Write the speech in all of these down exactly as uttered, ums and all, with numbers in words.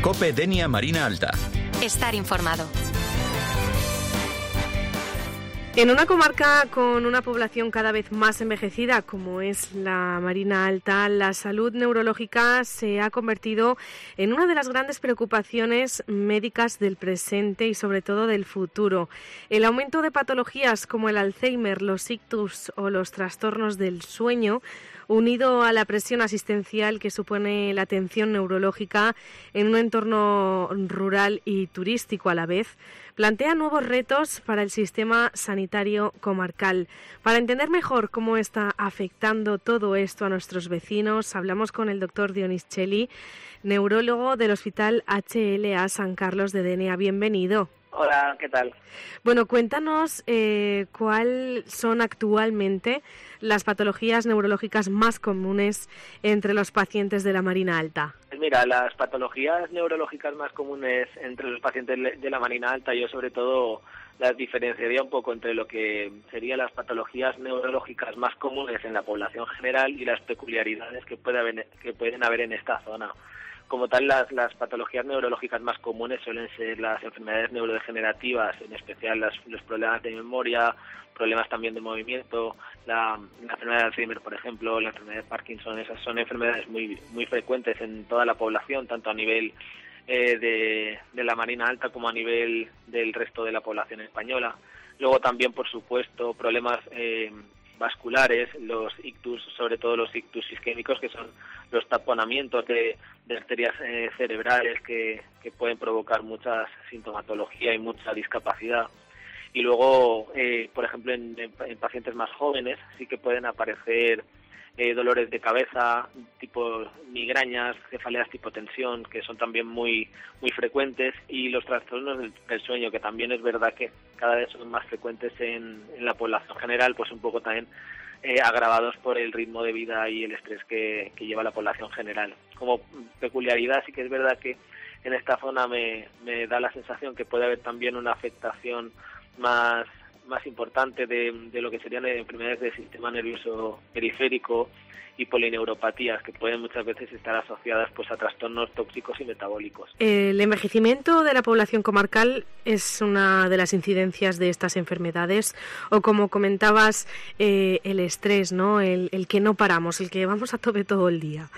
COPE Denia Marina Alta. Estar informado. En una comarca con una población cada vez más envejecida, como es la Marina Alta, la salud neurológica se ha convertido en una de las grandes preocupaciones médicas del presente y sobre todo del futuro. El aumento de patologías como el Alzheimer, los ictus o los trastornos del sueño, unido a la presión asistencial que supone la atención neurológica en un entorno rural y turístico a la vez, plantea nuevos retos para el sistema sanitario comarcal. Para entender mejor cómo está afectando todo esto a nuestros vecinos, hablamos con el doctor Dionís Cheli, neurólogo del Hospital H L A San Carlos de Denia. Bienvenido. Hola, ¿qué tal? Bueno, cuéntanos eh, cuáles son actualmente las patologías neurológicas más comunes entre los pacientes de la Marina Alta. Mira, las patologías neurológicas más comunes entre los pacientes de la Marina Alta, yo sobre todo las diferenciaría un poco entre lo que serían las patologías neurológicas más comunes en la población general y las peculiaridades que puede haber, que pueden haber en esta zona. Como tal, las, las patologías neurológicas más comunes suelen ser las enfermedades neurodegenerativas, en especial las, los problemas de memoria, problemas también de movimiento, la, la enfermedad de Alzheimer, por ejemplo, la enfermedad de Parkinson. Esas son enfermedades muy muy frecuentes en toda la población, tanto a nivel eh, de, de la Marina Alta como a nivel del resto de la población española. Luego también, por supuesto, problemas eh, vasculares, los ictus, sobre todo los ictus isquémicos, que son los taponamientos de, de arterias eh, cerebrales que, que pueden provocar mucha sintomatología y mucha discapacidad. Y luego, eh, por ejemplo, en, en, en pacientes más jóvenes sí que pueden aparecer eh, dolores de cabeza, tipo migrañas, cefaleas tipo tensión, que son también muy muy frecuentes, y los trastornos del, del sueño, que también es verdad que cada vez son más frecuentes en, en la población general, pues un poco también eh, agravados por el ritmo de vida y el estrés que, que lleva la población general. Como peculiaridad, sí que es verdad que en esta zona me, me da la sensación que puede haber también una afectación más más importante de, de lo que serían enfermedades del sistema nervioso periférico y polineuropatías, que pueden muchas veces estar asociadas pues a trastornos tóxicos y metabólicos. El envejecimiento de la población comarcal es una de las incidencias de estas enfermedades, o como comentabas, eh, el estrés, ¿no? El, el que no paramos, el que vamos a tope todo el día.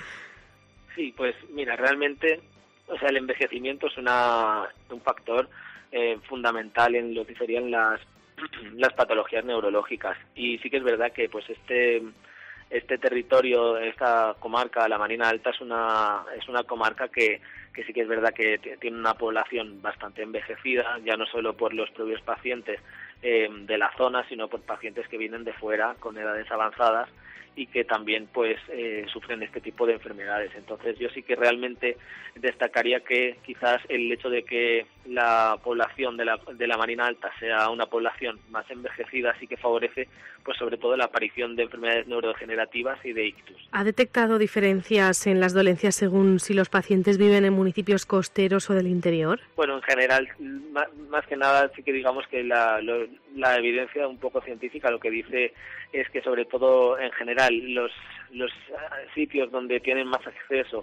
Sí, pues mira, realmente, o sea, el envejecimiento es una un factor eh, fundamental en lo que serían las las patologías neurológicas, y sí que es verdad que pues este este territorio, esta comarca, la Marina Alta, es una es una comarca que, que sí que es verdad que t- tiene una población bastante envejecida, ya no solo por los propios pacientes eh, de la zona, sino por pacientes que vienen de fuera con edades avanzadas y que también pues eh, sufren este tipo de enfermedades. Entonces yo sí que realmente destacaría que quizás el hecho de que la población de la, de la Marina Alta sea una población más envejecida sí que favorece pues sobre todo la aparición de enfermedades neurodegenerativas y de ictus. ¿Ha detectado diferencias en las dolencias según si los pacientes viven en municipios costeros o del interior? Bueno, en general, más, más que nada sí que digamos que la, lo, la evidencia un poco científica lo que dice es que sobre todo en general los, los sitios donde tienen más acceso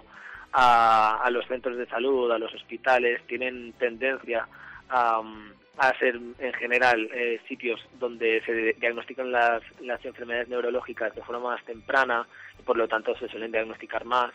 a, a los centros de salud, a los hospitales, tienen tendencia a, a ser en general eh, sitios donde se diagnostican las, las enfermedades neurológicas de forma más temprana y por lo tanto se suelen diagnosticar más.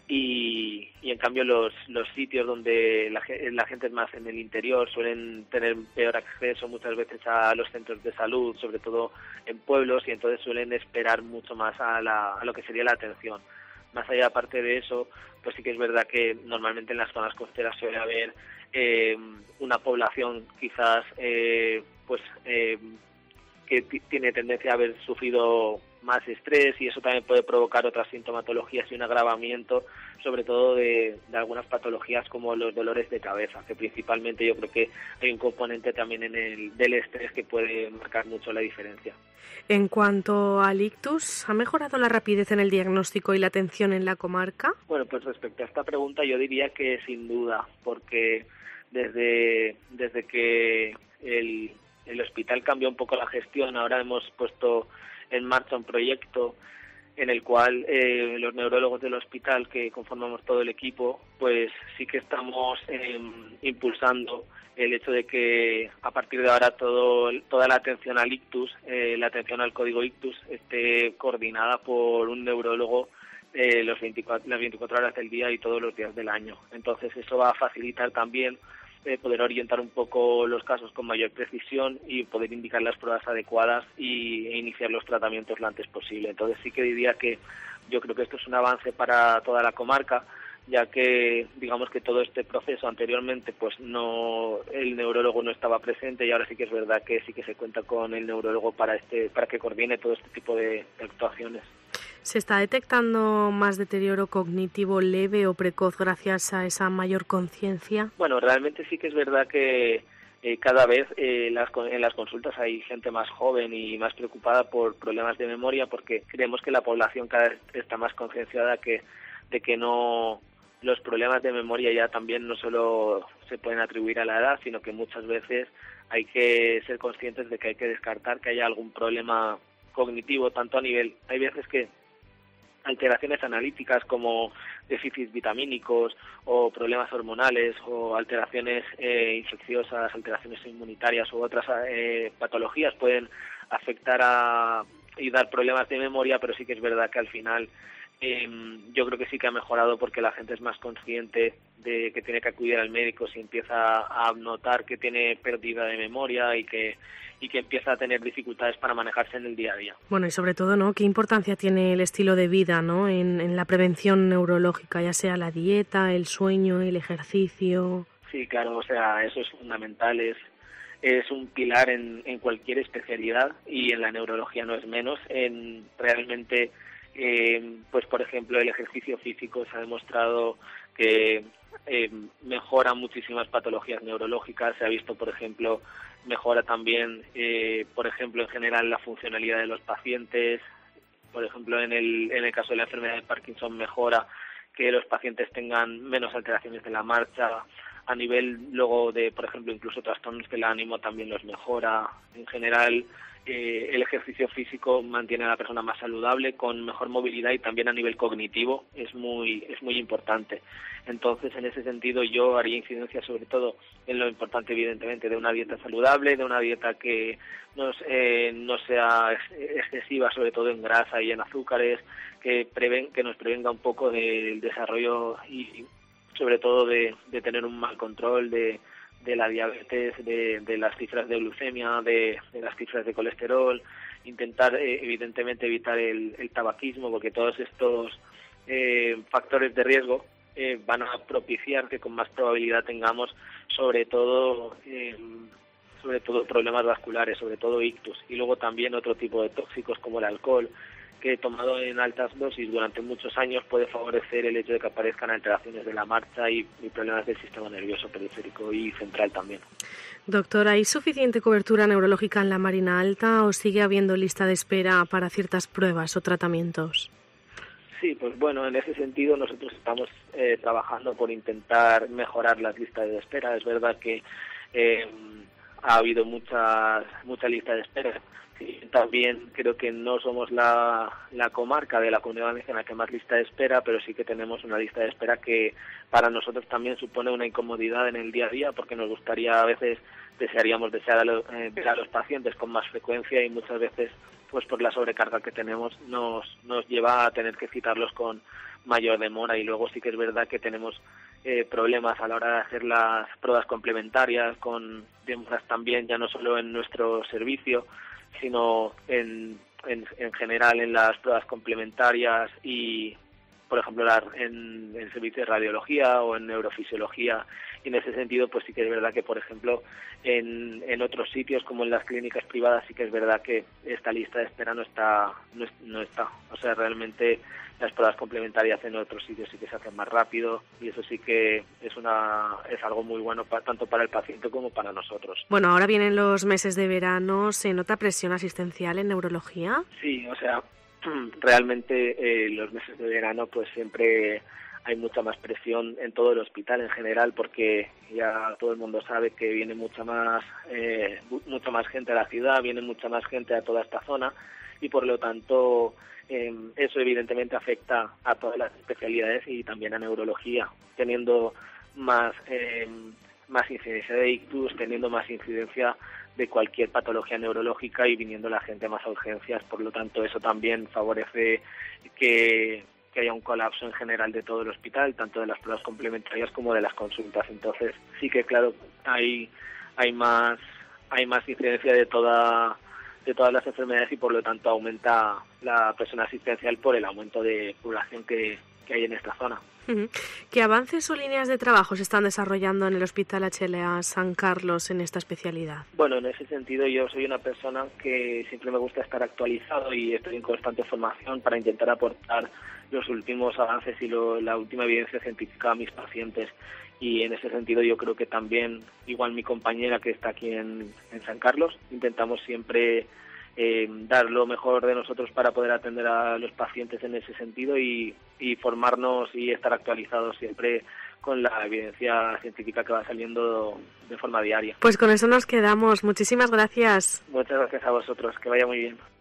Y, y en cambio los, los sitios donde la, la gente es más en el interior suelen tener peor acceso muchas veces a los centros de salud, sobre todo en pueblos, y entonces suelen esperar mucho más a, la, a lo que sería la atención. Más allá, aparte de eso, pues sí que es verdad que normalmente en las zonas costeras suele haber eh, una población quizás eh, pues eh, que t- tiene tendencia a haber sufrido más estrés, y eso también puede provocar otras sintomatologías y un agravamiento, sobre todo de, de algunas patologías como los dolores de cabeza, que principalmente yo creo que hay un componente también en el del estrés que puede marcar mucho la diferencia. En cuanto al ictus, ¿ha mejorado la rapidez en el diagnóstico y la atención en la comarca? Bueno, pues respecto a esta pregunta yo diría que sin duda, porque desde, desde que el, el hospital cambió un poco la gestión, ahora hemos puesto en marcha un proyecto en el cual eh, los neurólogos del hospital que conformamos todo el equipo, pues sí que estamos eh, impulsando el hecho de que a partir de ahora todo toda la atención al ictus, eh, la atención al código ictus, esté coordinada por un neurólogo eh, los veinticuatro, las veinticuatro horas del día y todos los días del año. Entonces eso va a facilitar también eh, poder orientar un poco los casos con mayor precisión y poder indicar las pruebas adecuadas y, e iniciar los tratamientos lo antes posible. Entonces sí que diría que yo creo que esto es un avance para toda la comarca, ya que digamos que todo este proceso anteriormente pues no el neurólogo no estaba presente y ahora sí que es verdad que sí que se cuenta con el neurólogo para este para que coordine todo este tipo de, de actuaciones. ¿Se está detectando más deterioro cognitivo leve o precoz gracias a esa mayor conciencia? Bueno, realmente sí que es verdad que eh, cada vez eh, las, en las consultas hay gente más joven y más preocupada por problemas de memoria, porque creemos que la población cada vez está más concienciada que de que no los problemas de memoria ya también no solo se pueden atribuir a la edad, sino que muchas veces hay que ser conscientes de que hay que descartar que haya algún problema cognitivo, tanto a nivel, hay veces que alteraciones analíticas como déficits vitamínicos o problemas hormonales o alteraciones eh, infecciosas, alteraciones inmunitarias u otras eh, patologías pueden afectar a, y dar problemas de memoria, pero sí que es verdad que al final Eh, yo creo que sí que ha mejorado porque la gente es más consciente de que tiene que acudir al médico si empieza a notar que tiene pérdida de memoria y que y que empieza a tener dificultades para manejarse en el día a día. Bueno, y sobre todo, ¿no? ¿Qué importancia tiene el estilo de vida, ¿no? en, en la prevención neurológica, ya sea la dieta, el sueño, el ejercicio? Sí, claro, o sea, eso es fundamental, es es un pilar en, en cualquier especialidad y en la neurología no es menos. En realmente Eh, pues por ejemplo el ejercicio físico se ha demostrado que eh, mejora muchísimas patologías neurológicas. Se ha visto, por ejemplo, mejora también eh, por ejemplo en general la funcionalidad de los pacientes. Por ejemplo en el, en el caso de la enfermedad de Parkinson mejora que los pacientes tengan menos alteraciones de la marcha. A nivel luego de, por ejemplo, incluso trastornos del ánimo también los mejora. En general, eh, el ejercicio físico mantiene a la persona más saludable, con mejor movilidad y también a nivel cognitivo es muy es muy importante. Entonces, en ese sentido, yo haría incidencia sobre todo en lo importante, evidentemente, de una dieta saludable, de una dieta que no, eh, no sea excesiva, sobre todo en grasa y en azúcares, que, preven, que nos prevenga un poco del desarrollo y sobre todo de, de tener un mal control de, de la diabetes, de, de las cifras de glucemia, de, de las cifras de colesterol, intentar eh, evidentemente evitar el, el tabaquismo, porque todos estos eh, factores de riesgo eh, van a propiciar que con más probabilidad tengamos sobre todo eh, sobre todo problemas vasculares, sobre todo ictus, y luego también otro tipo de tóxicos como el alcohol, que tomado en altas dosis durante muchos años puede favorecer el hecho de que aparezcan alteraciones de la marcha y, y problemas del sistema nervioso periférico y central también. Doctor, ¿hay suficiente cobertura neurológica en la Marina Alta o sigue habiendo lista de espera para ciertas pruebas o tratamientos? Sí, pues bueno, en ese sentido nosotros estamos eh, trabajando por intentar mejorar las listas de espera. Es verdad que eh, ha habido muchas mucha lista de espera. Sí, también creo que no somos la, la comarca de la Comunidad Valenciana que más lista de espera, pero sí que tenemos una lista de espera que para nosotros también supone una incomodidad en el día a día, porque nos gustaría, a veces desearíamos desear a lo, eh, ver a los pacientes con más frecuencia y muchas veces pues por la sobrecarga que tenemos nos, nos lleva a tener que citarlos con mayor demora. Y luego sí que es verdad que tenemos eh, problemas a la hora de hacer las pruebas complementarias, con demoras también ya no solo en nuestro servicio, sino en, en, en general en las pruebas complementarias y, por ejemplo, la, en, en servicios de radiología o en neurofisiología. Y en ese sentido, pues sí que es verdad que, por ejemplo, en, en otros sitios como en las clínicas privadas sí que es verdad que esta lista de espera no está, no, no está. O sea, realmente las pruebas complementarias en otros sitios sí que se hacen más rápido y eso sí que es una es algo muy bueno pa, tanto para el paciente como para nosotros. Bueno, ahora vienen los meses de verano. ¿Se nota presión asistencial en neurología? Sí, o sea, realmente eh, los meses de verano pues siempre hay mucha más presión en todo el hospital en general, porque ya todo el mundo sabe que viene mucha más eh, mucha más gente a la ciudad, viene mucha más gente a toda esta zona y por lo tanto eh, eso evidentemente afecta a todas las especialidades y también a neurología, teniendo más eh, más incidencia de ictus, teniendo más incidencia de cualquier patología neurológica y viniendo la gente más a urgencias. Por lo tanto, eso también favorece que, que haya un colapso en general de todo el hospital, tanto de las pruebas complementarias como de las consultas. Entonces, sí que claro, hay hay más hay más incidencia de toda de todas las enfermedades y por lo tanto aumenta la presión asistencial por el aumento de población que, que hay en esta zona. ¿Qué avances o líneas de trabajo se están desarrollando en el Hospital H L A San Carlos en esta especialidad? Bueno, en ese sentido yo soy una persona que siempre me gusta estar actualizado y estoy en constante formación para intentar aportar los últimos avances y lo, la última evidencia científica a mis pacientes. Y en ese sentido yo creo que también, igual mi compañera que está aquí en, en San Carlos, intentamos siempre Eh, dar lo mejor de nosotros para poder atender a los pacientes en ese sentido y, y formarnos y estar actualizados siempre con la evidencia científica que va saliendo de forma diaria. Pues con eso nos quedamos. Muchísimas gracias. Muchas gracias a vosotros. Que vaya muy bien.